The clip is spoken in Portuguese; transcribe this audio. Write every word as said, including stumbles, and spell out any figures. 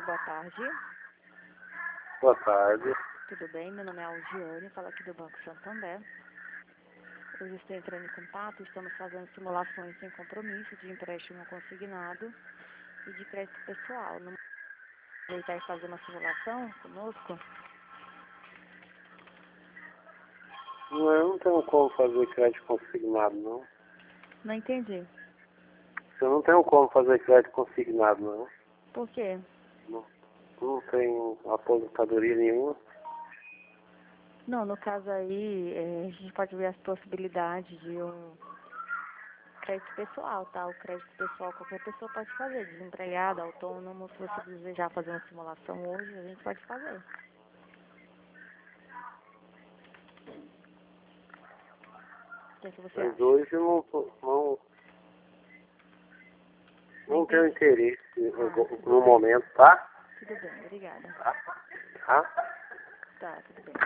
boa tarde. Boa tarde. Tudo bem? Meu nome é Algiane, falo aqui do Banco Santander. Hoje estou entrando em contato, estamos fazendo simulações sem compromisso de empréstimo consignado e de crédito pessoal. Não vai fazer uma simulação conosco? Não, eu não tenho como fazer crédito consignado, não. Não entendi. Eu não tenho como fazer crédito consignado, não. Por quê? Não, não tenho aposentadoria nenhuma. Não, no caso aí, é, a gente pode ver as possibilidades de um crédito pessoal, tá? O crédito pessoal qualquer pessoa pode fazer, desempregado, autônomo. Se você desejar fazer uma simulação hoje, a gente pode fazer. O que é que você Mas acha? hoje eu não, tô- não, não tenho Entendi. interesse Ah, no, tudo no bem. momento, tá? Tudo bem, obrigada. Tá? Tá? Tá, tudo bem.